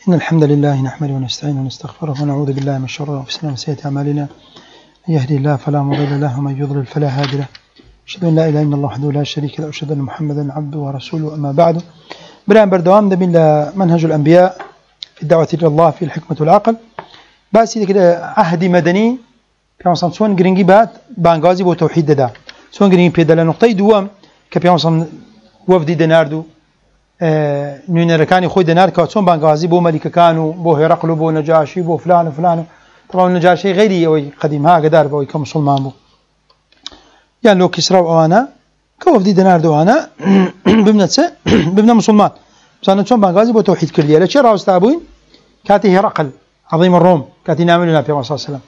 إن الحمد لله نحمده ونستعينه ونستغفره ونعوذ بالله من شرور أنفسنا وسيئات أعمالنا. من يهدي الله فلا مضل له ومن يضلل فلا هادي له. أشهد أن لا إله إلا الله وحده لا شريك له وأشهد أن محمدا عبده ورسوله. أما بعد، بران بردوام دبين منهج الأنبياء في الدعوة إلى الله في الحكمة والعقل. بس كده عهد مدني كما سون جرينجي بات بانغازي بو توحيد دا سون جرينجي بيدل نقطة دوام كبيان وفد ديناردو نيونيركاني خوي دينار كاتسون بانغازي بو ملك كانوا بو هرقل بو نجاشي بو فلان وفلان. طبعا النجاشي غيري أو قديم ها قدار بو كمسلمان بو يعني لو كسرى وانا كوفد دينار دو انا بمنا مسلمان بس انا شلون بانغازي بو توحيد كرديه ليش راو استابوين كاتي هرقل عظيم الروم كاتي نعمل لنا في صلى الله عليه وسلم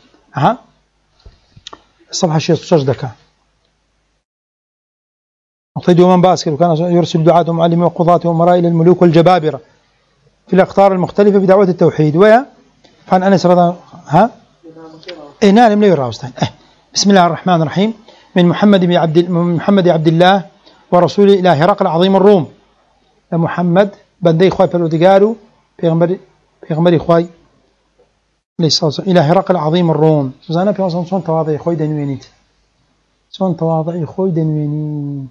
الصفحه شيء سجدك أعطي دوما باسكر وكان يرسل دعاة ومعلمين وقضاة وأمراء إلى الملوك والجبابرة في الأقطار المختلفة في دعوة التوحيد. ويا فعن أنس رضي الله عنه نعلم لي راوستين. بسم الله الرحمن الرحيم. من محمد عبد الله ورسول إلى هرقل عظيم الروم. محمد بندي خوي بلوديغارو بيغمبري خوي ليس إلى هرقل عظيم الروم. زانا في أصلا صون تواضع خوي دنوينيت صون تواضع خوي دنويني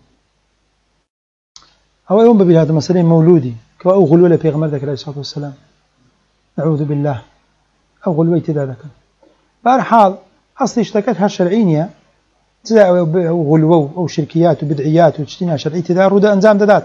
أو يوم بهذا مسألة مولودي كأو غلولة في غمر ذاك عليه الصلاة والسلام نعوذ بالله أو غلويت ذلك بارحال أصلي اشتكت هالشرعينية تزاوي أو غلوة أو شركيات وبدعيات وتشتينها شرعية تذا رودة أنزام دادات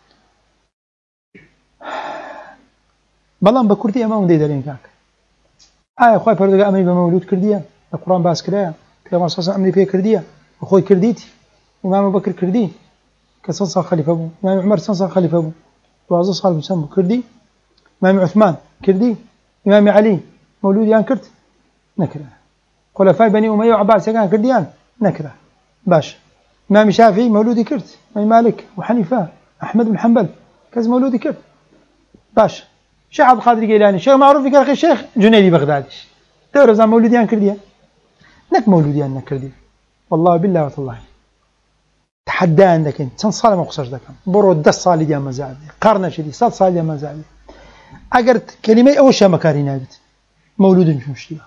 بلان بكرتي أمام دي دارين كاك أخوي فردق أمري بمولود كردية القرآن باس كرايا في مصاصة أمري فيه كردية أخوي كرديتي إمام أبو بكر كردي كصنصة خليفة أبو إمام عمر صنصة خليفة أبو وعزة صالح مسمى كردي إمام عثمان كردي إمام علي مولود يان كرد نكره خلفاء بني أمية وعباس كان كرديان نكره باش إمام شافعي مولودي كرد إمام مالك وحنيفة أحمد بن حنبل كز مولودي كرد باش شيخ عبد القادر الجيلاني شيخ معروف في كاخي الشيخ جنيدي بغدادي دور زمان مولوديان كرديان نك مولوديان نكردي والله بالله والله تحدى عندك انت صار ما قصرش ذاك برو 10 صالي ديال مازال قرن شدي 6 صالي ديال مازال اجرت كلمه اول شيء مكارينا بت مولود مش مشكله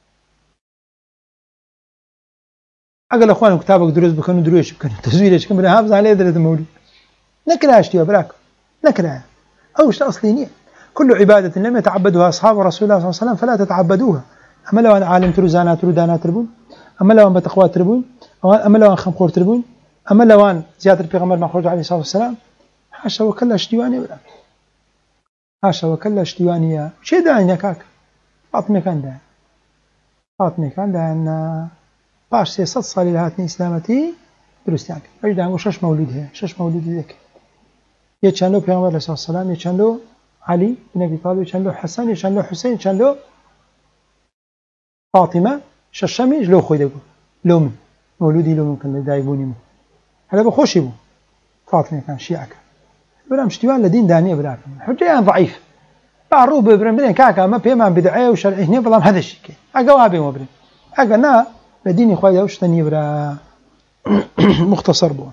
اقل اخوان كتابك دروس بكنوا درويش بكنوا تزويرش كم حافظ عليه درجه المولود نكراش يا براك نكره اوش اصلينيه كل عباده لم يتعبدها اصحاب رسول الله صلى الله عليه وسلم فلا تتعبدوها اما لو انا عالم ترزانات تردانات تربون اما لو ان بتقوى تربون اما لو ان خمخور تربون أما لوان زيادة البيغمبر مخرج عليه الصلاة والسلام حاشا وكلا اشتواني ولا حاشا وكلا اشتواني شيء داعي كاك فاطمة كان داعي أن باش سيصد صالي لهاتني إسلامتي درستيانك أجد عنه شش مولود ذاك يتشان له بيغمبر عليه الصلاة والسلام يتشان له علي بن أبي طالب يتشان له حسن يتشان له حسين يتشان له فاطمة ششمي لو خوي دقو لو من مولودي لو من كان دايبوني مو هذا بخوشي بو فاطمة كان شيعك بلا مشتوان لدين دانية بلاك حجيان ضعيف بعروب ببرن كاكا ما بيمان بدعية وشرعي هنا بلا هذا الشيء أقوابي مبرن أقنا لديني خويا وشتني برا مختصر بو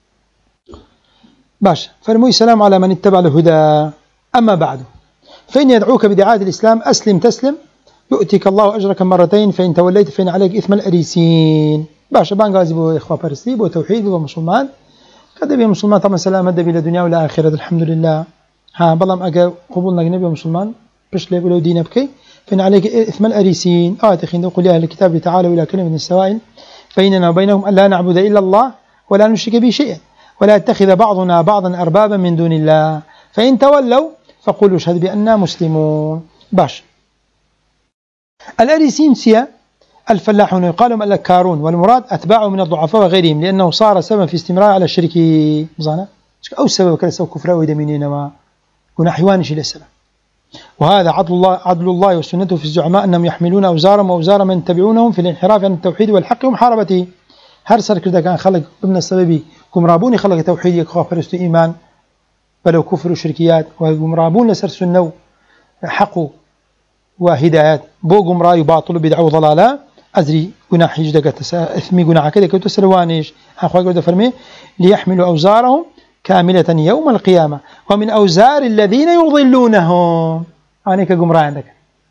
باش فرموي السلام على من اتبع الهدى. أما بعد فإن يدعوك بدعاية الإسلام أسلم تسلم يؤتيك الله أجرك مرتين فإن توليت فإن عليك إثم الأريسين. باش بانغازي بو إخوة بارستي بو توحيد بو مسلمان كذا بي مسلمان طبعا سلامة دبي لدنيا ولا آخرة الحمد لله بلام أجا قبولنا جنبي مسلمان بش لي ولو دين بكي فإن عليك إثم الأريسين تخين قل يا أهل الكتاب تعالوا إلى كلمة سواء بيننا وبينهم ألا نعبد إلا الله ولا نشرك به شيئا ولا يتخذ بعضنا بعضا أربابا من دون الله فإن تولوا فقولوا اشهد بأننا مسلمون. باش الأريسين سيا الفلاحون يقالهم الأكارون والمراد أتباعه من الضعفاء وغيرهم لأنه صار سببا في استمرار على الشرك مزانا أو سبب كلا سو كفر أو دمينين ما كنا حيوانش للسلام. وهذا عدل الله وسنته في الزعماء أنهم يحملون أوزارهم وأوزار من يتبعونهم في الانحراف عن التوحيد والحق ومحاربته. هرسل كذا كان خلق ابن السببي كمرابوني خلق توحيد يخافرست إيمان بلو كفر وشركيات وكمرابون لسر سنو حق وهدايات بوقم راي باطل بدعو ضلالا أزري جناح يجدك إثمي جناح كذا كنت سلوانيش أخوي قد فرمي ليحملوا أوزارهم كاملة يوم القيامة ومن أوزار الذين يضلونهم أنا كجمرة عندك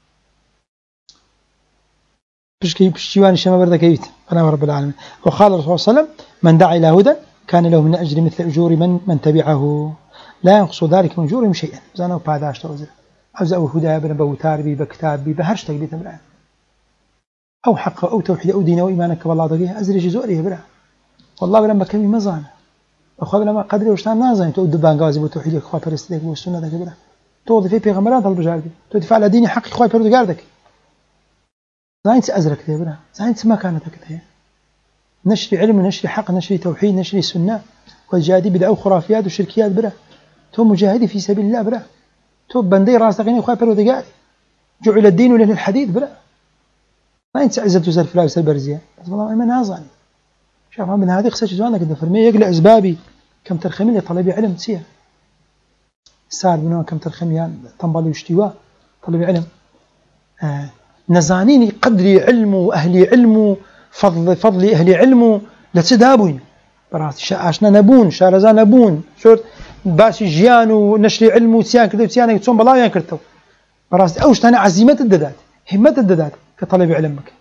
بشتيوان الشمال برد كيت أنا رب العالمين. وقال الرسول صلى الله عليه وسلم من دعا إلى هدى كان له من أجر مثل أجور من تبعه لا ينقص ذلك من أجورهم شيئا. زانوا بعداش توزر أو هدى بنبوتار بي بكتاب بي بهرش تقديت برا أو حق أو توحيد أو دين أو إيمانك بالله ضقيه أزرج زوريه برا والله لما كمي مزان أخذ لما قدري وشتان نازين تو دبان غازي بتوحيد إخوة فرستك والسنة ذاك برا توظف في بيغمرات البجاردي تدفع على دين حق إخوة فرد قاردك زين أزرك ذي برا زين ما كانت كذا نشر علم نشر حق نشر توحيد نشر سنة والجهادي بدعوا خرافيات وشركيات برا تو مجاهدي في سبيل الله برا تو بندي راسك غني إخوة فرد قارد جعل الدين له الحديد برا ما أنت عزت وزر فلاوس البرزية والله ما نازعني شوف من هذه قصة جوانك إذا فرمي يقلع أسبابي كم ترخمي لي طلبي علم تسير سار بنوع كم ترخمي تنبالي واشتواء طلبي علم نزانيني قدري علم وأهلي علم فضلي أهلي علم لتدابوين براسي شاشنا نبون شارزان نبون شورت باسي جيان ونشري علم وتيان كذا وتيان يتصون بلا ينكرتو براسي أوش تاني عزيمة الددات همة الددات كطلب علمك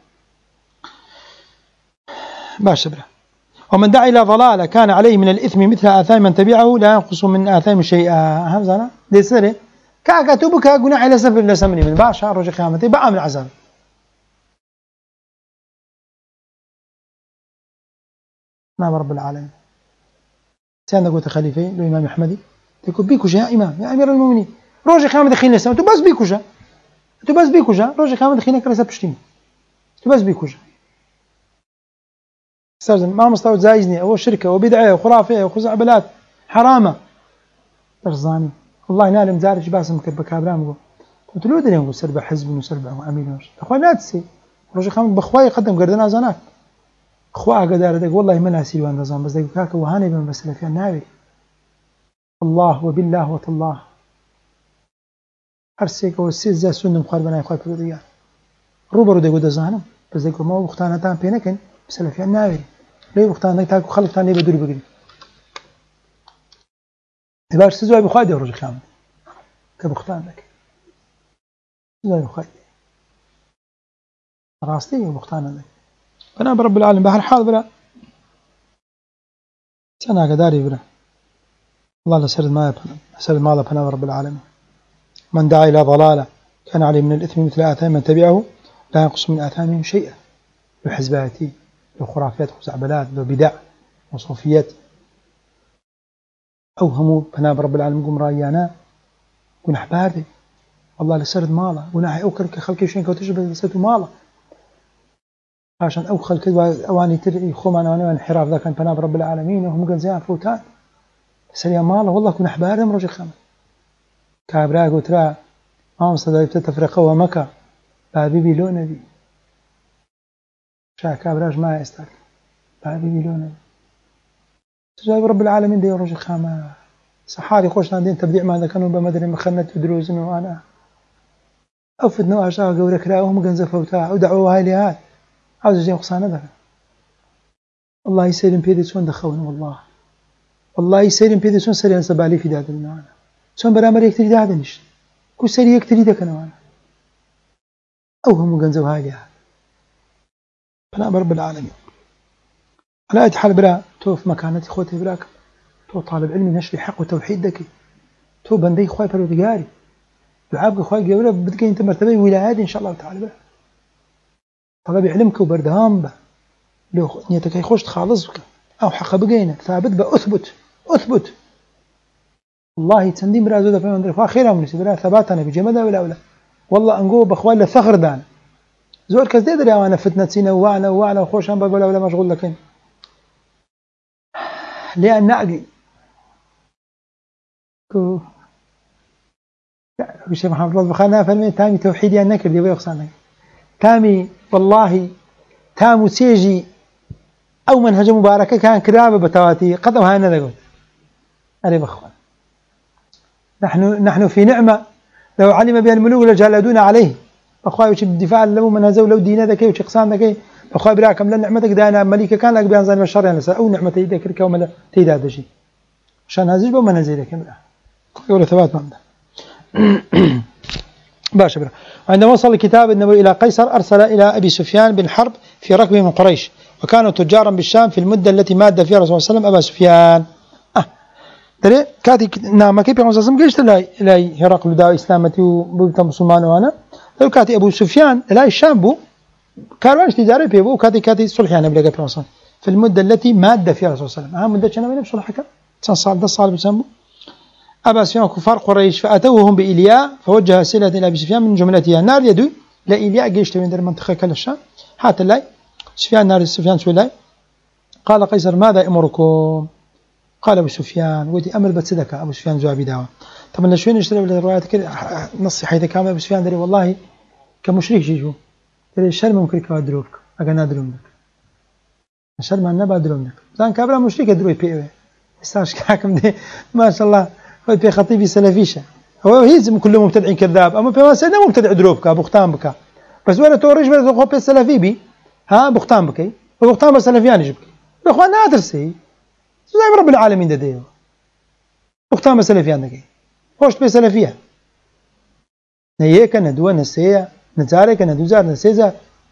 باش بره. ومن دعا إلى ضلالة كان عليه من الإثم مثل آثام من تبعه لا ينقص من آثام شيئا. همزنا ديسري كاكتبك جناح إلى سفر لسمني من باشا رجع قيامتي بقى من عذاب. نعم رب العالمين. سيدنا قلت خليفة الإمام أحمدي تقول بيكوجا يا إمام يا أمير المؤمنين رجع قيامتي خين لسمن تو بس بيكوجا رجع قيامتي خينك رأس بشتين تو بس بيكوجا استاذن ما مستوى زايزني أو شركة وبدعة وخرافية وخزعبلات حرامة ترزاني والله نالم زارج باسم بكابرام قلت له دليل نقول سربع حزب وسربع أمين أخوي لا تسي رجع خامد بأخوي قدم قردنا زانات أخوة قدار دق والله ما ناسي وان رزان بس دق كاك وهاني بن بسلة في النابي الله وبالله وتالله أرسيك والسيد زي سنة مخاربنا أخوي فروديان روبرو دق دزانم بس دق ما بختانا تام بينكن بسلة في النابي ليه بختان ذاك تاكو خلف ثاني بدوري بقري تبارك سزوي بخادي ورجع خامد كبختان ذاك سزوي بخادي راستي بختان ذاك أنا برب العالمين بهالحال بلا سنة قداري بلا الله لسرد ما لبنا برب العالمين. من دعا إلى ضلالة كان عليه من الإثم مثل آثام من تبعه لا ينقص من آثامهم شيئا بحزباتي خرافات وزعبلات وبدع وصوفيات أوهموا بنا برب العالمين قم رايانا قلنا حباردي والله لسرد ماله قلنا أوكرك خلقي وشين كوتجب لسرده ماله عشان أوخل كذا أواني تري خمانا وأنا انحراف ذا كان بنا برب العالمين وهم قال زيان فوتان سريع ماله والله كنا حباردي مرجع خامد كابراق وترى ما مصدق تفرقه ومكة بابي لو نبي شاك كابراج ما يستاك بابي لو نبي رب العالمين دي رجع خامة صحاري خوش نادين تبديع ماذا كانوا بمدري مخنت ودروزن وأنا أفد نوع شاق قولك لا وهم قنزفوا وتاع ودعوا هاي لهات عاوز جاي قصانة ذا الله يسلم بيدي سون دخون والله يسلم بيدي سون سريان سبالي في داد المعنى سون برامر يكتري دادنش كو سري يكتري دك أنا وانا أو هم قنزفوا هاي لهات بنا رب العالمين على أي حال بلا تو في مكانتي خوتي بلاك تو طالب علمي نشري حق وتوحيد دكي تو بندي خوي فرودقاري دعابك خوي قبله بدك انت مرتبه ولايات ان شاء الله تعالى بلا طلب علمك وبردهام به لو نيتك يخش تخالصك او حق بقينا ثابت باثبت والله تنديم رازو دفع من اخيرا من سبلا ثباتنا بجمده ولا والله انقو باخوان الثغر دان زول كزيد يا وانا فتنه سينا وعنا وخوش ام بقول ولا مشغول لكن لأن نأجي الشيخ محمد الله بخارنا فلمين تامي توحيدي النكر دي بيقصانك تامي والله تامو سيجي أو منهج مباركة كان كرامة بتواتي قدم هانا ذا قلت أريب أخوان نحن في نعمة لو علم بها الملوك لجالدون عليه أخوان وش الدفاع لو من هزو لو دينا ذكي وش قصان ذكي أخوان براكم لن نعمتك دانا مليكة كان لك بيان ظالم الشر يعني أو نعمة تيدك ركا وملا تيد هذا الشيء عشان هزيج بما نزيدك يقول ثبات معنده باشا برا. عندما وصل الكتاب النبوي إلى قيصر أرسل إلى أبي سفيان بن حرب في ركبه من قريش، وكانوا تجارا بالشام في المدة التي ماد فيها الرسول صلى الله عليه وسلم أبا سفيان. ترى كاتي نعم كيف يقول صلى الله عليه وسلم قيشت لا هرقل دا إسلامتي وبيت مسلمان وأنا لو كاتي أبو سفيان لا الشام بو كاروان تجاري بيبو كاتي صلح يعني بلقى في في المدة التي ماد فيها الرسول صلى الله عليه وسلم. مدة شنو بين صلح حكم 9 صال 10 صال بسمو أبا سفيان كفار قريش فأتوهم بإلياء فوجه سلة إلى أبي سفيان من جملتها نار يدوي لا إلياء جيش من المنطقة كل الشام حتى لا سفيان نار سفيان سولاي قال قيصر ماذا أمركم؟ قال أبو سفيان ودي أمر بتصدق أبو سفيان جوابي دعوة. طبعا شوين يشتري بالروايات كده نص حيث كامل أبو سفيان دري والله كمشرك شيء دري الشر ممكن كوادروك أجنا درومك الشر ما نبى درومك زان كابلا مشرك دروي بيئة استاش كاكم دي ما شاء الله في خطيبي سلفيشة هو هيزم كله مبتدع كذاب أما في سنة مبتدع دروبك بختان بك بس ولا تورج ولا تخوف السلفي بي ها بختان بكي وبختان بسلفيان يجبك يا أخوان نادر سي زي رب العالمين ده بختان بسلفيان دكي خوش بسلفية نيك ندوة نسية نزارك ندوزار نسيزار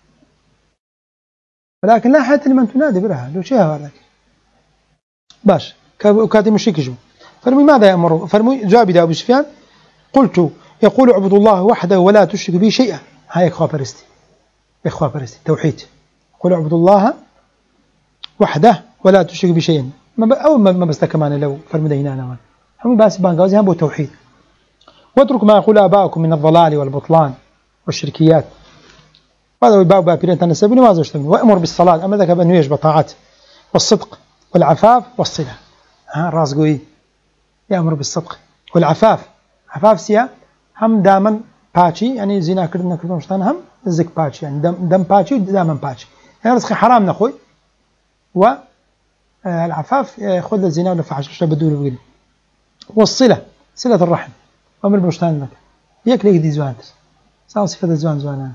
ولكن لا حتى لمن تنادي برها لو شيء هذاك باش كاتي مشرك جو فرمي ماذا يأمر فرمي جابي أبو سفيان قلت يقول اعبد الله وحده ولا تشرك به شيئا. هاي إخوة برستي توحيد يقول اعبد الله وحده ولا تشرك به شيئا أول ما بس كمان لو فرمي دينا أنا هم بس بانجازي هم بو توحيد واترك ما يقول آباؤكم من الضلال والبطلان والشركيات هذا باب بابيرين تنسبني ما زوجتني وأمر بالصلاة أما ذاك بأنه يجب طاعات والصدق والعفاف والصلة. راس قوي يأمر بالصدق والعفاف عفاف سيا هم دامن باتشي يعني زنا كردنا مشتان هم زك باتشي يعني دم باتشي دامن باتشي يعني رزق حرام نخوي والعفاف خذ الزنا ولا فحش شو بدول ويلي والصلة صلة الرحم أمر بمشتان لك ياك ليك دي زوان صار صفة الزوان زوانا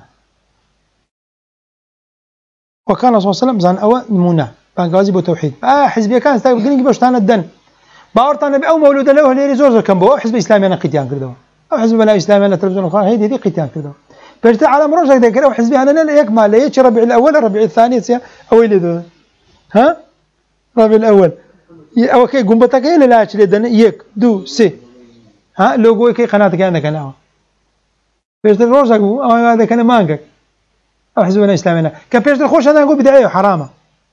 وكان صلى الله عليه وسلم زان أول نمونه بانجازي بتوحيد حزبي كان استقبل قلني بمشتان الدن باورتنا بأو مولود له اللي ريزورز كان بو حزب إسلامي أنا قتيان كردوا أو حزب لا إسلامي أنا تلفزيون القرآن هي دي قتيان كردوا برت على مروجك ذكر أو حزبي أنا لا يكمل لا يش ربيع الأول ربيع الثاني سيا أو اللي ده ها ربيع الأول أو كي جنبتك إيه لا أشيل دنا يك دو سي ها لوجو كي قناتك عندك أنا برت الروجك بو أو هذا كان مانك أو حزب لا إسلامي أنا كبرت الخوش أنا أقول بدعية حرامة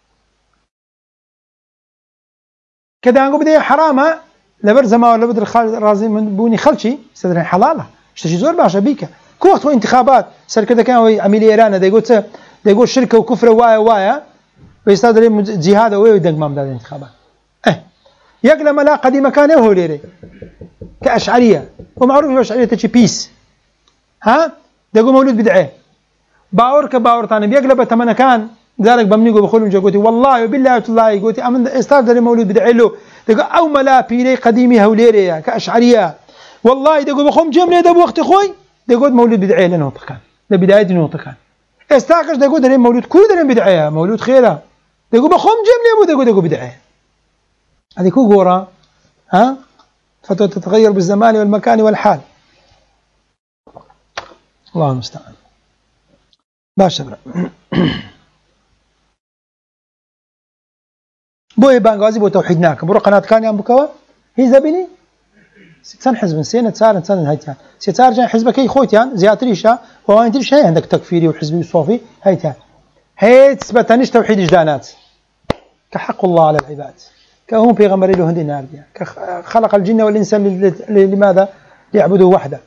كذا نقول بدي حرامة لبرزما ولا بدر رازي من بوني خلشي صدرين حلالة اشتشي زور باشا بيكا كوقت انتخابات سر كذا كان عميل إيران ده يقول شركة وكفر وايا ويستدري جهاد ويدق ما مدار الانتخابات يقلم لا قديم كان هو ليري كأشعرية ومعروف الأشعرية تجي بيس ها ده يقول مولود بدعة باور ثاني بيقلب تمنى كان ذلك بمنيقو بخلون جاكوتي والله وبالله والله يقولي أمن استاذ مولود بدعي له دقوا أو ملا بيري قديمي هوليريا كأشعرية والله دقوا بخوم جملة ده بوقت خوي دقوا مولود بدعي لنا كان ده بداية نقطة كان استاكش دقوا ده مولود كل ده بدعية مولود خيرة دقوا بخوم جملة دقوا بدعي هذه كو جورا ها فترة تتغير بالزمان والمكان والحال الله المستعان باشا بوي بانغازي بو توحيدناك برو قناه كان يام بكوا هي زبني سن حزب سنه صار سن هيتان ستار جاي حزبك اي خوتيان زياتريشا وانت شيء عندك تكفيري وحزبي وصوفي هيتان هي تثبتنيش توحيد جدانات كحق الله على العباد كهم بيغمر له هندي نار خلق الجن والانسان لماذا ليعبدوا وحده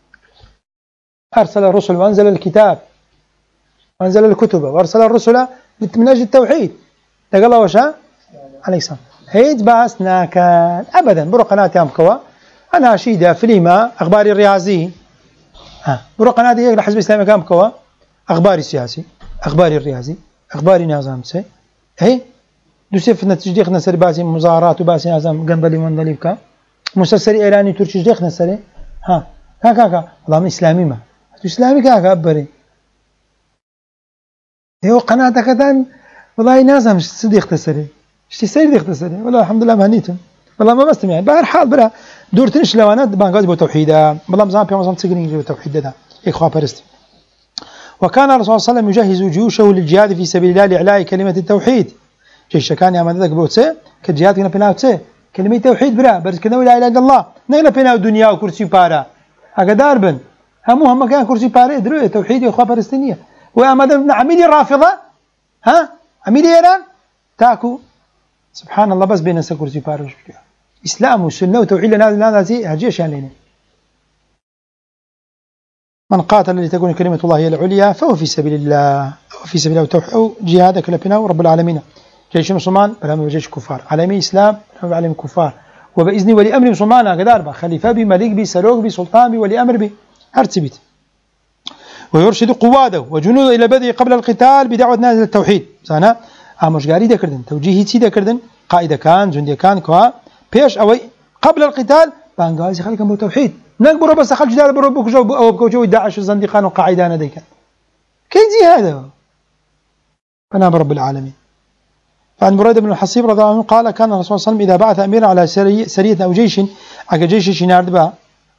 ارسل الرسل وانزل الكتاب وانزل الكتب وارسل الرسل من اجل التوحيد قال الله وشاء عليه السلام هيد باسنا كان ابدا برو قناه يام كوا انا شيده فيلما اخباري الرياضي برو قناه دي حزب الاسلامي كام كوا اخباري السياسي اخباري الرياضي اخباري نظام سي هي دوسيف نتجديخ نسر باسي مظاهرات وباسي نظام جنبلي من ذلك مسلسل ايراني تركي جديخ نسر كاكا والله من اسلامي ما اسلامي كاكا ابري هو قناتك كذا والله نازم صديق تسري اشتي سير يختصر والله الحمد لله مهنيتم والله ما بستمع بهر حال برا دورتنش لوانات بانغاز بو توحيدا والله مزام بيوم تسقرين جو توحيد ده إخوة برست. وكان الرسول صلى الله عليه وسلم يجهز جيوشه للجهاد في سبيل الله لإعلاء كلمة التوحيد. جيش كان يعمل بوتسه كجهاد كنا بيناوتسه كلمة التوحيد برا بس كنا لا إله إلا الله نقنا بيناو الدنيا وكرسي بارا هكذا داربن هم كان كرسي بارا درو التوحيد إخوة برستنية وأمد عميل الرافضة عميل إيران تاكو سبحان الله بس بين كرسي بارا إسلام والسنة وتوحيد لنا هجيش يعني من قاتل لتكون كلمة الله هي العليا فهو في سبيل الله أو في سبيل الله أو جهادك لبناه رب العالمين. جيش مسلمان بلا جيش كفار علمي إسلام بلا علمي كفار وبإذن ولي أمر مسلمان هكذا أربع خليفة بي ملك بي سلوك بي سلطان بي ولي أمر بي هرتبت ويرشد قواده وجنوده إلى بدء قبل القتال بدعوة نازل التوحيد زانا مشغاري دا كردن توجيهي تي دا كردن قائد كان جندي كان كوا بيش أوي قبل القتال بانقازي خليك مو توحيد نقبر بس خلج دار بربك جو أو بكوجو داعش الزندقان وقاعدان ديك كيف زي هذا فنام رب العالمين. فعن بريدة بن الحصيب رضي الله عنه قال كان الرسول صلى الله عليه وسلم إذا بعث أميرا على سرية أو جيش على جيش ينارد بها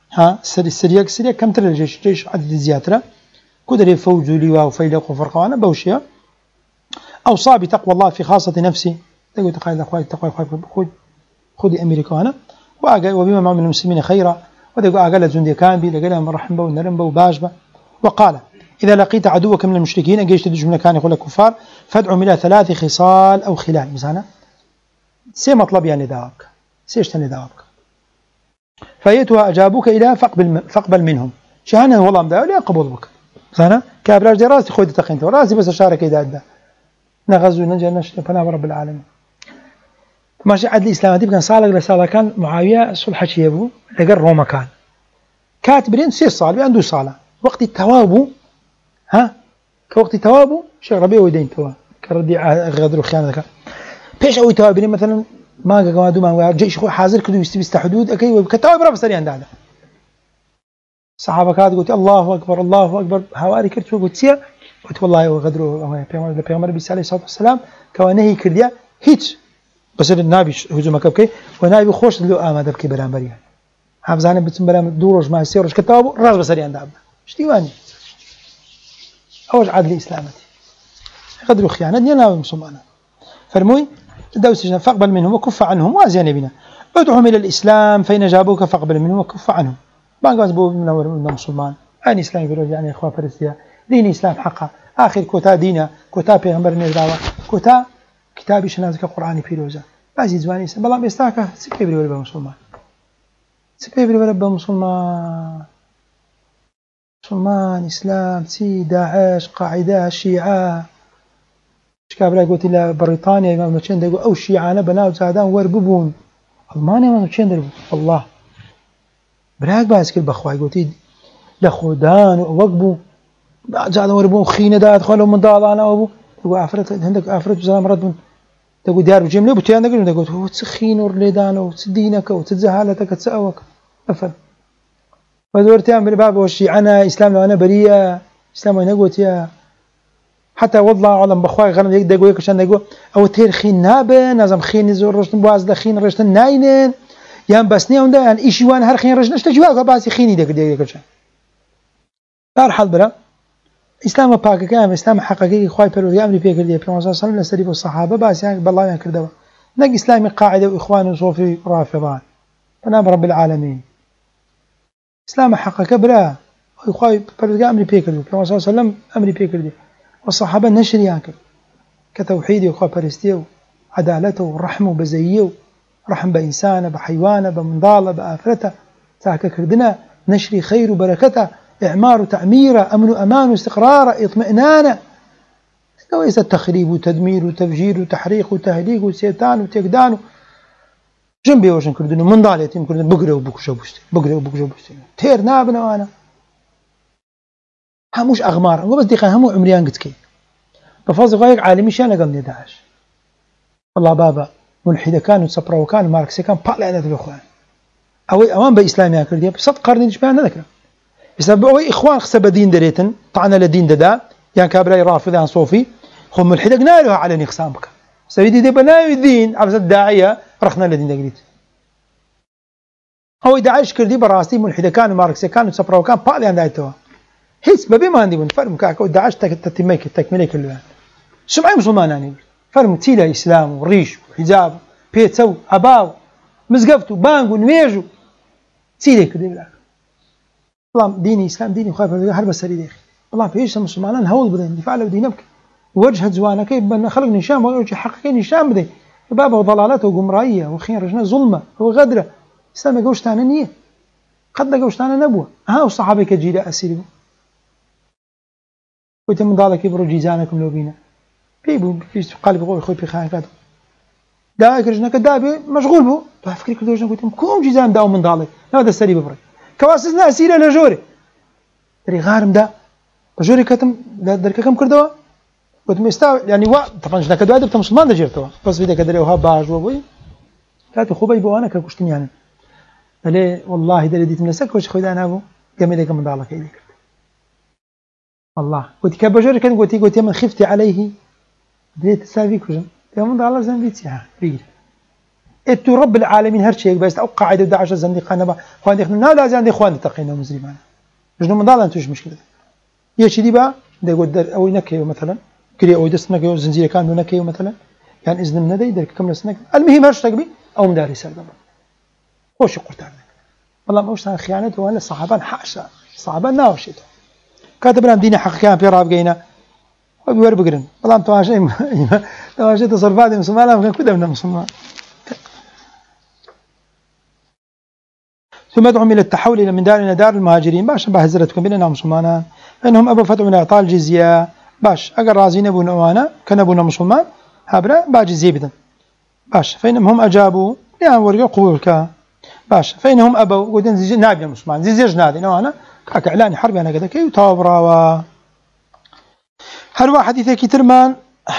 السرية كم ترى الجيش جيش عدد زيادة كدر يفوز لواء وفيلق وفرقوانا بوشيا أوصى بتقوى الله في خاصة نفسي تقول تقايد أخوي التقوى خذي أمريكا هنا وبما مع من المسلمين خيرا ودقوا أقل زندي كان بي لقلها من رحمه ونرمبه وباشبه. وقال إذا لقيت عدوك من المشركين أجيش تدج من كان يقول كفار فادعهم إلى 3 خصال أو خلال مثلا سي مطلب يعني داوك سيش تاني داوك فأيتها أجابوك إلى فاقبل منهم شهانه والله مدعو لا قبول بك مثلا كابراج دي راسي خويد تقينته راسي بس أشارك إذا أدى نغزو نجا نشتى فنام رب العالمين. ماشي عدل الإسلام كان صالح لسالة كان معاوية صلحة شيبو لقى روما كان كاتبين 6 صالح عنده صالة وقت التوابو كوقت توابو شيخ ربيع ويدين تواب كردي غدر وخيانة بيش أوي توابين مثلا ما قادوا ما جيش خو حاضر كده يستبست حدود أكيد كتواب رب سريع عند هذا صحابة كاد قلت الله أكبر الله أكبر هواري كرت قلت سيا قلت والله وغدروا البيغمبر بيسا عليه الصلاة والسلام كوانه كرديا هيت بس النبي هجوم كبكي ونبي خوش له آمد بكي برامبريا حافظانه بتم برام دورج ما يصيرش كتواب راس بسريع عند هذا اشتيواني أوج عدل إسلامتي غدر خيانة يناوي مسلمانا فرموي دوسجنا فاقبل منهم وكف عنهم وازيان بنا ادعهم إلى الإسلام فإن جابوك فاقبل منهم وكف عنهم بانقاز بو من مسلمان أين إسلام يقولون يعني إخوة فرسية دين إسلام حقا آخر كوتا دينا كوتا بيغمبر نزداوة كوتا كتابي شنازك قرآني فيروزا بازي زواني بلا مستاكا سكي بري ولبا مسلمان سكي بري ولبا مسلمان إسلام سي داعش قاعدة شيعة شكابلا قلت إلى بريطانيا إمام نوتشين دقوا أو شيعة بناو زادان ورببون ألمانيا إمام نوتشين دربوا الله براك باسكل بأخوة قلت لخودان ووقبوا زادان وربون خينة داد خلوا من ضالان أبو تقول أفرت عندك أفرت وزلام ردون تقول ديار بجملة بتيان تقول هو تسخين ورليدان وتدينك وتزهالتك تسأوك أفل ودورتين بالباب والشيعة إسلام لو أنا بريء إسلام وأنا قلت يا حتى والله علم بخواي غنم يقدر كشان يقول أو تير خين نابن لازم خين يزور رجل بواز خين رجل ناينن يام بسني عنده يعني إيش وان هر خين رجل نشتجوا بعض خين يدك كشان دار حال برا إسلام باك كام إسلام حقيقي خواي بلو يأمر فيه كرديه في مصر صلى الله عليه وسلم الصحابة بس يعني بالله يعني كردوا نق إسلامي قاعدة وإخوان وصوفي رافضان فنام رب العالمين إسلام حقيقي برا خواي بلو يأمر فيه كرديه في مصر صلى الله عليه وسلم أمر فيه كرديه والصحابة نشر ياكل كتوحيد وخوا برستيه عدالته ورحمه بزيه رحم بإنسانه بحيوانه بمنضاله بآفرته تاك كردنا نشري خير وبركته إعمار وتعميره أمن وأمان واستقرار اطمئنانه ليس التخريب وتدمير وتفجير وتحريق وتهليك وسيتان وتقدان جنبي وشن كردنا منضال يتم كردنا بقرة وبكشة بوستي تير نابنا وأنا هموش أغمار هو بس دقيقة همو عمريان قد كي بفضل غايق عالمي شانا قمني داعش والله بابا ملحدة كانوا تصبروا كانوا ماركسي كان باقي على ذلك الأخوان أوي أوان بإسلامي أكردية بصد قرني نشبهنا ذكرا بسبب أوي إخوان خسب دين دريتن طعنا لدين دا يعني كابراي رافض عن صوفي هم ملحدة قنالوها على نقسام بك سيدي دي بناوي الدين على سد داعية رخنا لدين دقريت أوي داعش كردي براستي ملحدة كانوا ماركسي كانوا تصبروا كان باقي عن داعيتها هیچ بەبێ ماندی بوون فەرمو کاکە و داعش تەکمیلەی کردویان سمعی مسلمانانی فەرمو چی لە ئیسلام و ڕیش و حیجاب و پێچە و عەبا و مزگەفت و بانگ و نوێژ و چی لێ کردی براکە بەڵام دینی ئیسلام دینی خوای پەروەردگار هەر بەسەری دێخی بەڵام پێویستە مسلمانان هەوڵ بدەن دیفاع لەو دینە بکەن وەجهە جوانەکەی بە خەڵک نیشان بەوەی حەقەکەی نیشان بدەین بابە ضەلالەتە و گومڕاییە و خێڕژنە زوڵمە و غەدرە ئیسلام لەگەڵ شتانە نییە قەت لەگەڵ شتانە نەبووە ئەها و سەحابەی کە جیرە ئەسیر بوو وتە منداڵێکی بڕۆ جیجانێکم لێ بینە پێی بوو پێویست قەلبی خۆی پێخایەن کات داوای کردنەکە دابێ مەشغوڵ بوو دوای فکری کردوژن گوتم کۆم جیجان دا و منداڵێک نەوەدە سەری ببڕێ کەواسز ناسیرە لە ژۆرێ دەری غارمدا بە ژۆرێ کەتم دەرکەکەم کردەوە وتم ئێستا ینی وا تەپەنج نەکە دوای دەبتە مسلمان دەژێرتەوە بەس ویدەکە دەرێوها باشوە بووی کاتی خۆبەی بۆوانە کە کوشتنیانن دەلێ وەڵڵاهی دەرێ دیتم لەسەر کۆچی خۆی دانابوو گەمێدەکە منداڵەکەی لێ کرد والله قلت كبجور كان قلت من خفتي عليه بديت تساوي كوجن يا من الله زنبيتها بير اتو رب العالمين هرشي بس او قاعده 11 زنديق انا خوان دخلنا لا زنديق خوان تقينا مسلمان جنو من الله انتوش مشكله يا شي بقى ده قدر او نكيو مثلا كري او دسنكيو زنجير كان نكيو مثلا كان اذن من ندي درك كم سنك المهم هرش تقبي او مدارس هذا وش قلت والله ما وش خيانته ولا صحابان حاشا صحابان ناوشيت كاتب لهم ديني حقيقة في راب جينا وبيور بقرن والله تماشي تصرفات مسلمان لا كده من مسلمان ثم ادعوا الى التحول الى من دار الى دار المهاجرين باش بهزرتكم بيننا مسلمان فانهم ابوا فتحوا من اعطاء الجزيه باش اقر رازين ابو نوانا كان ابونا مسلمان هبره باجزيه بدن باش فانهم هم اجابوا يعني ورقه قبولك باش فانهم ابوا ودن زي نادي مسلمان زي نادي نوانا كإعلان حرب أنا كذا كي وتابرا هل واحد حديث ترمان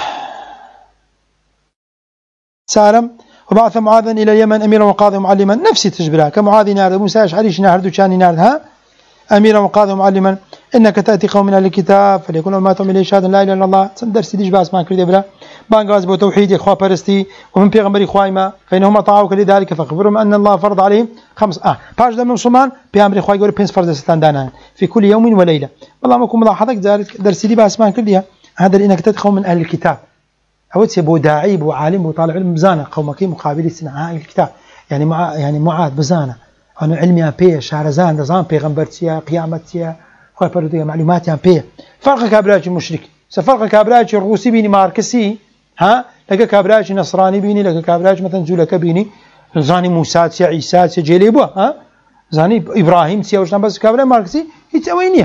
سالم وبعث معاذا إلى اليمن أميرا وقاضيا معلما نفسي تجبرها كمعاذ نار موسى أشعريش نار دوشاني نارها أميرا وقاضيا معلما إنك تأتي قوم من أهل الكتاب فليكن أمتهم إليه شهادة لا إله إلا الله درسي ديش باس ما كردي بلا بانغاز بو توحيد إخوة برستي ومن بيغمبري خوايما فإنهم أطاعوك لذلك فأخبرهم أن الله فرض عليهم باش دم مسلمان بيغمبري خواي يقول بينس فرض ستان دانا في كل يوم وليلة والله ما كون ملاحظك درسي دي باس ما كرديها هذا لإنك تأتي قوم من أهل الكتاب أودسي بو داعي بو عالم بو طالب علم بزانة قومك مقابل سنة أهل الكتاب يعني معاذ بزانة أنا علمي بيه شهرزان دزان بيغمبرتيا قيامتيا خواه پردوية معلوماتي عن بيه فرق كابراجي مشرك سفرق كابراجي الروسي بيني ماركسي ها لقى كابراجي نصراني بيني لقى كابراجي مثلا زولك بيني زاني موسى تيا عيسى تيا جيليبوا ها زاني إبراهيم تيا وشنا بس كابراجي ماركسي يتسوينيه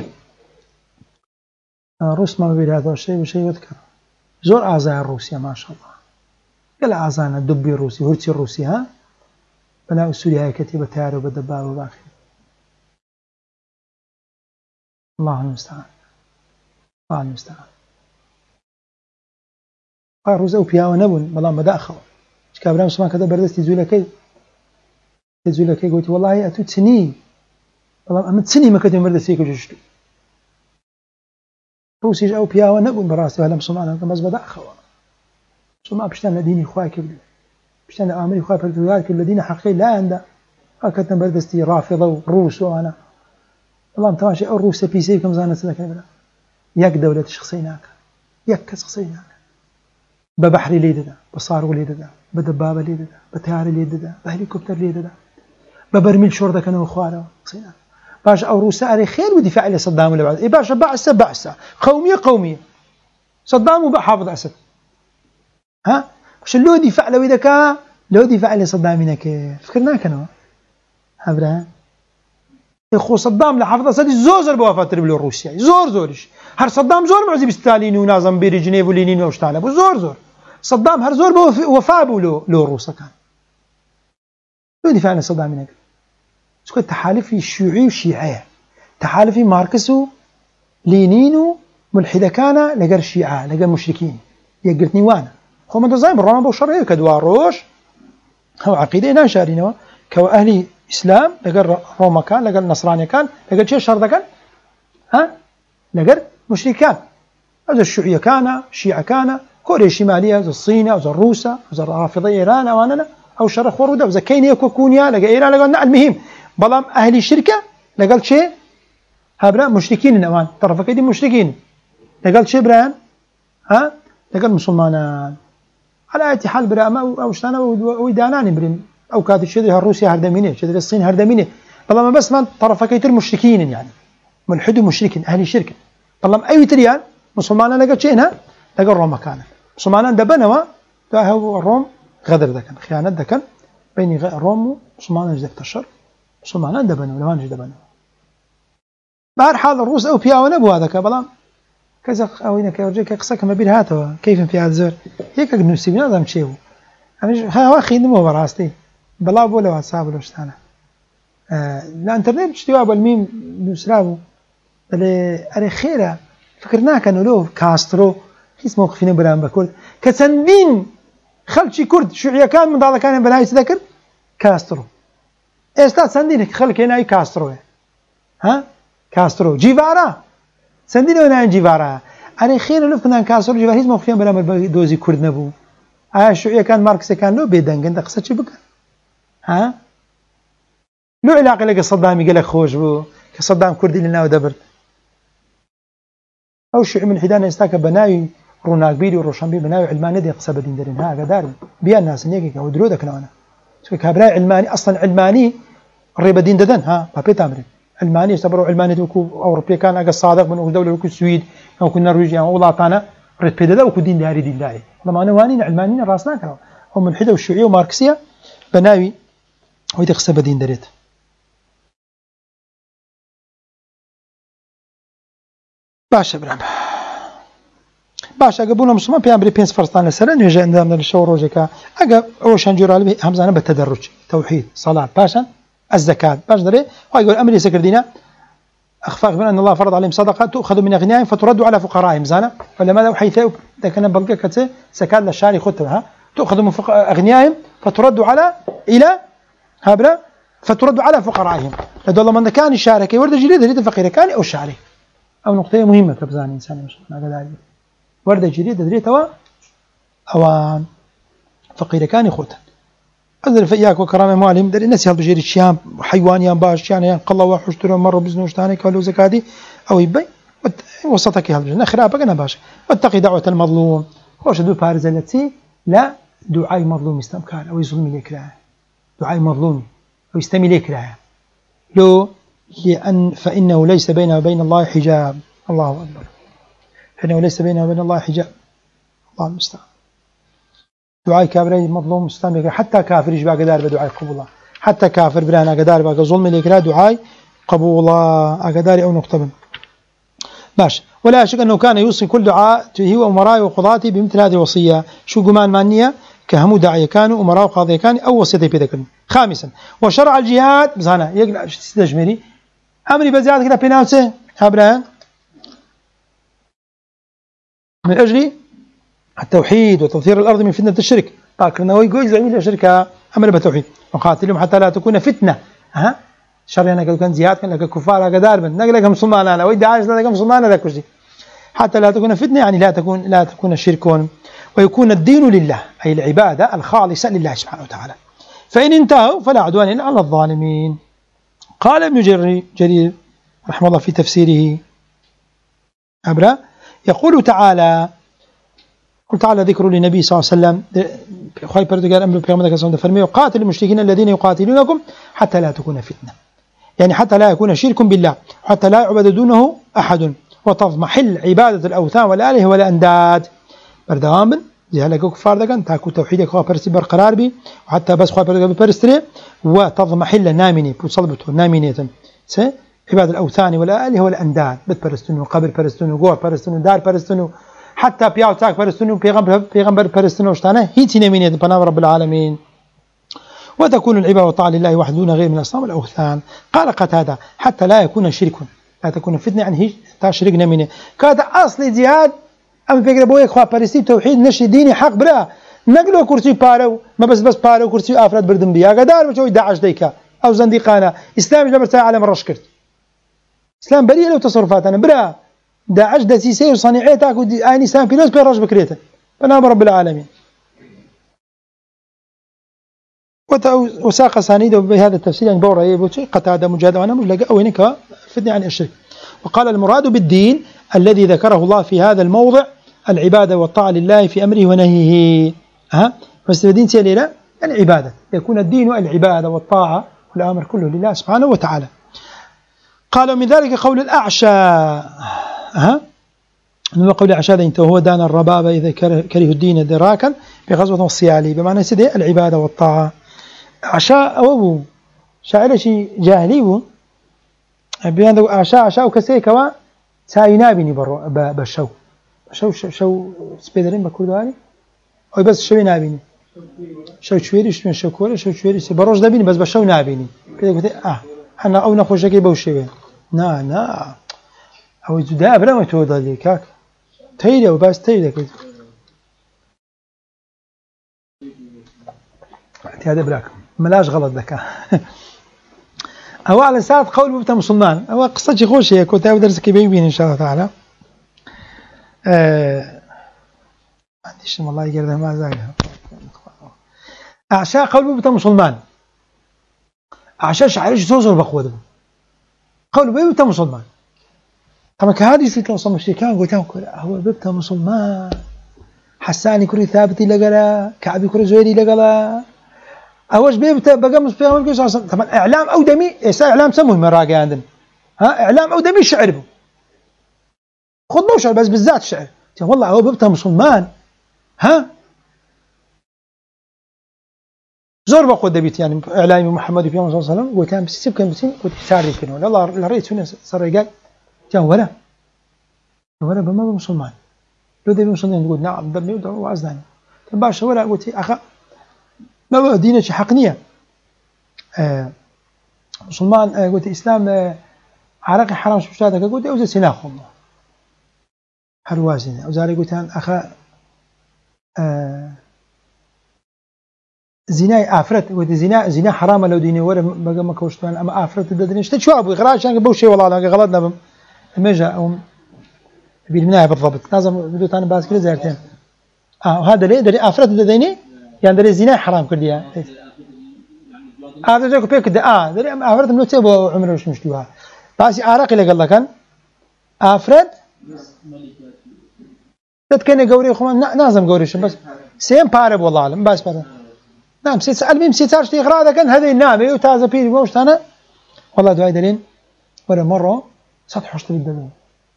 روس ما بين هذا الشيء وشيء يذكر زور أعزاء الروسيا ما شاء الله قال أعزانا الدبي الروسي هرتي الروسي ها بناء السوري هاي كتيبة تارو بدباب وباخر الله المستعان الله المستعان روز أو بياو نبون والله ما داخل كابرام سمان كذا بردستي زولكي قلت والله أتو تسني والله أمد سني ما كتب بردستي كجشتو روسيج أو بياو نبون براسي وهلا مسلمان بس ما داخل مسلمان بشتان لديني خواي كبلي بشتان أمري خواي بردوغال كل لدينا حقيقي لا عنده كتب بردستي رافضة وروس وأنا والله متواشي أو روسيا بيسي كم زانة سنة كبيرة يك دولة شخصيناك يك شخصيناك ببحري ليددا بصاروخ ليددا بدبابة ليددا بطيارة ليددا بهليكوبتر ليددا ببرميل شرطة كانوا اخوانه صينا باش او روسيا على خير ودفاع على صدام ولا بعد اي باش بعثة قومية صدام وبحافظ اسد ها باش لو دفاع لو اذا كان لو دفاع على صدام هناك فكرنا كانوا هبره اخو صدام لحافظ اسد زوزر بوافات تربلو روسيا زورش هر صدام زور معزي بستالين ونازم بيري جنيف ولينين وشتاله بو زور صدام هر زور وفاء لو روسا كان لو دفاع عن صدام هناك شكون تحالفي الشيوعي وشيعيه تحالفي ماركسو لينينو ملحده كان لقى الشيعه لقى المشركين يقلتني وانا خو من زايم الرومان بو شرعيه كدواروش هو عقيده ناشارينه كو اهلي اسلام لقى روما كان لقى النصرانيه كان لقى شي شرطه كان ها لقى مشركان هذا الشيوعيه كان الشيعه كان كوريا الشماليه زي الصين او زي الروس او زي الرافضه ايران او انا او شرق ورودا زي كينيا وكونيا لقى ايران لقى المهم بلام اهلي الشركه لقى شيء هابرا مشركين أوان طرفك دي مشركين لقال شي بران ها لقال مسلمان على أي حال برا ما أو شتانا ويداناني برين أو كاد الشدري روسيا هردمينه شدري الصين هردمينه والله ما بس ما طرفك يتر مشركين يعني ملحد مشرك أهل الشرك والله أي تريان مسلمان لقال شيء لقال روم مكانه مسلمان دبنوا هو الروم غدر ذكن خيانة ذكن بين الروم ومسلمان جذب الشر مسلمان دبنوا لما نجد دبنوا بهر حال الروس أو بيا ونبوا هذا كبلام كذا أو إنك أرجعك قصة كما بين هاتوا كيف في هذا الزر هيك نفسي هذا مشيو أنا ها أخي نمو براستي بلا ولا واتساب ولا شتانا الانترنت بتشتوا بالميم نسرابو اللي أري خيره فكرنا كانوا له كاسترو كيس موقفين برام بكل كسندين خلشي كرد شيوعية كان من ضالة كان بناي تذكر كاسترو استاذ سندين خلك هنا كاسترو ها كاسترو جيفارا سندين هنا جيفارا أري خيره لو كنا كاسترو جيفارا كيس موقفين برام دوزي كرد نبو شيوعية كان ماركس كان له بيدنج انت قصة شو بك ها لو علاقة لك صدام يقول لك خوش بو كصدام كردي لنا ودبرت أو شيء من حدانا يستاك بناوي روناقبيري وروشنبي بناوي علماني دي قصة بدين دارين ها قدار بيان الناس نيجي أو درودك نوانا سوى كابراء علماني أصلا علماني الريبة دين ددن ها بابي تامرين علماني يستبروا علماني دوكو أوروبيا كان أقا صادق من دولة وكو السويد أو كو النرويج أو ولاطانا ريت بيددا وكو دين داري دين داري لما أنا وانين علمانيين راسنا كانوا هم من حدا والشيوعية وماركسية بناوي ويدي قصة بدين داريت باشا برام باشا قبولنا مسلمان بيان بري بينس فرستان لسرن يجي عندنا الشو روجك اجا روشن جورال همزانه بالتدرج توحيد صلاه باشا الزكاه باش دري هو يقول امري سكردينا اخفاق من ان الله فرض عليهم صدقه تؤخذ من اغنيائهم فترد على فقرائهم زانا ولا ماذا حيث ده كان بلقى كته زكاه للشاري خدتها تؤخذ من اغنيائهم فترد على الى هبره فترد على فقرائهم هذا والله من كان يشارك ورد جريده فقير كان او شاري او نقطه مهمه كبزان انسان مش هذا وردة جديدة دريتها أوان فقير كان يخوتها أذل فياك وكرام أموالهم در الناس يهل بجير الشيام حيوانيان باش يعني قلا وحشترون مرة بزنوش تاني قالوا زكادي أو يبي وسطك يهل بجير خرابك أنا باش واتقي دعوة المظلوم خوش دو بارزة التي لا دعاء مظلوم يستمكان أو يظلم ليك لها دعاء مظلوم أو يستمي ليك لها لو لأن فإنه ليس بينه وبين الله حجاب الله أكبر فإنه ليس بينه وبين الله حجاب الله المستعان دعاء كافر مظلوم مستمر حتى كافر يجبع قدار بدعاء قبوله حتى كافر برانا قدار بقى ظلم لك لا دعاء قبوله قدار أو نقطة باش ولا شك أنه كان يوصي كل دعاء هو أمراء وقضاتي بمثل هذه الوصية شو جمان مانية كهم داعية كانوا أمراء وقاضي كانوا أو وصيتي بذكرني خامسا وشرع الجهاد بزانا يقلع تستجمري أمري بزيادة كده بيناوسه هبران من أجل التوحيد وتطهير الأرض من فتنة الشرك لكن هو يقول زعيم الشركة أمر بالتوحيد وقاتلهم حتى لا تكون فتنة شر أنا قال كان زياد كان لك كفار قدار من نقلك مسلمان أنا ويدعي عايز لك مسلمان هذا كذي حتى لا تكون فتنة يعني لا تكون الشرك ويكون الدين لله أي العبادة الخالصة لله سبحانه وتعالى فإن انتهوا فلا عدوان إلا على الظالمين قال ابن جرير رحمه الله في تفسيره أبرأ يقول تعالى ذكر للنبي صلى الله عليه وسلم خاي بردقال أمر بيغمدك صلى الله عليه وسلم وقاتل المشركين الذين يقاتلونكم حتى لا تكون فتنة يعني حتى لا يكون شرك بالله حتى لا يعبد دونه أحد وتضمحل عبادة الأوثان والآله والأنداد بردوام زي هلك كفار دكان تاكو توحيدك خوا برسي برقرار بي وحتى بس خوا بردقال برستري وتضمحل نامني بصلبته نامنية عباد الأوثان والآله والأنداد بتبرستنو قبر برستنو قوة برستنو دار برستنو حتى بياو تاك برستنو بيغمبر برستنو اشتانه هيتي نمينية بنام رب العالمين وتكون العبادة والطاعة لله وحده دون غير من الأصنام والأوثان قال قتادة حتى لا يكون شرك لا تكون فتنة عن هيج تشرك نمينية كذا أصل جهاد أما بيقرأ بويك خوا برستي توحيد نشر ديني حق برا نقلوا كرسي بارو ما بس بارو كرسي أفراد بردن بيا قدار بشوي داعش ديكا أو زنديقانا إسلام جبرتها على من رشكرت إسلام بريء له تصرفاتنا برا داعش دسيسي وصنيعيتك وآين إسلام بيلوز بيرج بكريته فنام رب العالمين وساق سانيده بهذا التفسير يعني بورا قتادة مجادة وأنا مش لقى أو هناك فتني عن الشرك وقال المراد بالدين الذي ذكره الله في هذا الموضع العبادة والطاعة لله في أمره ونهيه. فالدين سيليلة العبادة، يكون الدين العبادة والطاعة والأمر كله لله سبحانه وتعالى. قال من ذلك قول الأعشى، من قول الأعشى وهو دان الربابة إذا كره الدين دراكا بغزوة والصيالي، بمعنى سيدي العبادة والطاعة. أعشاء أو شاعر شيء جاهلي بو بيان أعشاء كسيكوا ساينابني بالشو شو سبيدرين بكل ذلك أو بس شو نابيني شو شويريش من شكورة شو شويريش بروج دابيني بس بشو نابيني كده قلت أنا أو نخوش كي بوشيبه نا أو جدا أبلا ما توضع لي كاك تيله وبس تيله كده هذا بلاك ملاش غلط ذكاء. أو على ساعة قول ببتا مسلمان أو قصة خوش هي كنت أودرس كي بيبين إن شاء الله تعالى. عنديش والله يقدر ما زايها. أعشاء قول ببتا مسلمان أعشاء شعريش توصل بقوة قول ببتا مسلمان. طبعا كهذه سيت لو صمم الشيكان قلت هو ببتا مسلمان حساني كري ثابتي لقلا كعبي كري زويري لقلا أوش بيبتا بقى مصبيح طبعا إعلام أو دمي إعلام سموه من راقي عندنا إعلام أو دمي شعر به خذ مو شعر بس بالذات شعر والله هو بيبتا مسلمان زور بقول دبيت يعني إعلامي محمد في يوم صلى الله عليه وسلم قلت أنا بس كان بسين قلت ساري كنوا والله الرئيس هنا صار رجال ولا بما مسلمان لو دبي مسلمان يقول نعم دمي وعزني تباش ولا قلت أخا ما دينه حقنية مسلمان قلت إسلام عراقي حرام شو شادك قلت أوزي سناخهم هالوازن أوزاري قلت أنا أخا زنا آفرت قلت زنا حرام لو ديني ولا بقى ما كوشتوان أما آفرت الدنيا اشتد شو أبو إخراج أنا بوشي والله أنا غلطنا بم مجا أو بالمناية بالضبط لازم بدو تاني باس كده زيرتين وهذا ليه آفرت الدنيا يعني دري زنا حرام كرديا هذا جاكو بيك ده دري آفرت منو تبو عمره وش مشتوها بس عراقي اللي قال لك كان آفرت تتكلم قوري خمان نازم قوريش بس سيم بارب والله عالم بس بارب نعم المهم سيتارش تيغرا هذا كان هذه النامي وتازا بيري موش أنا والله دعاء دلين ولا مرة سطح اشتري الدلين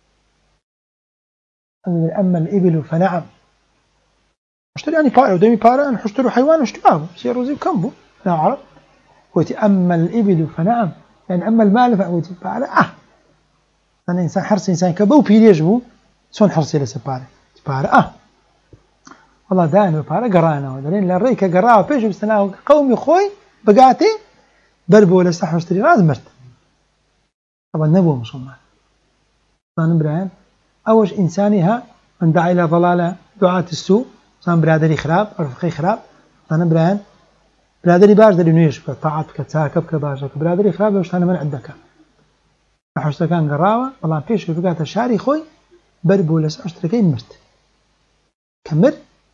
أما الإبل فنعم اشتري يعني بارا ودمي بارا أنا اشتري حيوان اشتراه سير وزي كمبو أنا عرب قلت أما الإبل فنعم يعني أما المال فقلت بارا أنا إنسان حرص إنسان كبو بيري يجبو سون حرصي لسه بارا والله دائما بارا قرانا ودلين للريكة قراه بيش بستناه قومي خوي بقاتي بربو ولا استحوا اشتري راز مرت طبعا نبوه مسلمان طبعا برهان أوش إنسانها من دعا إلى ضلالة دعاة السوء صان برادري خراب رفقي خراب طبعا برهان برادري باش دلي نيش طاعتك تساكبك باشك برادري خراب وش أنا من عندك نحوشت كان قراوة والله بيش بقاتي شاري خوي بربو ولا استحوا اشتري مرت كمر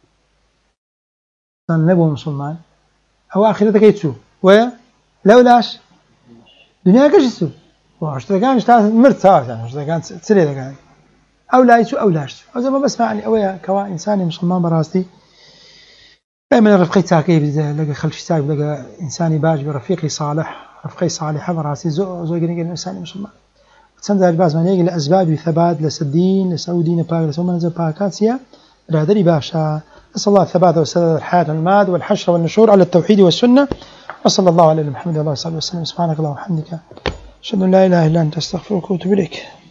طبعا نبوه مسلمان أو آخرتك يتسو ولولاش دنيا كشسو واشتركان اشتغل مرت ساعة يعني اشتركان تسري ذا كان أو لا يسو أو لاش أو زي ما بسمعني أويا كوا إنساني مسلمان براستي دائما رفقي ساكي لقى خلف ساكي لقى إنساني باج برفيقي صالح رفقي صالح براستي زو يقولي إنساني مسلمان تسند الباز من يجي لأسباب ثبات لسدين لسعودين باق لسوما نزل باكاتسيا برادري باشا نسأل الله الثبات والسداد الحياة والماد والحشر والنشور على التوحيد والسنة وصلى الله على محمد وعلى آله وصحبه وسلم سبحانك اللهم وبحمدك أشهد أن لا إله إلا أنت أستغفرك وأتوب إليك.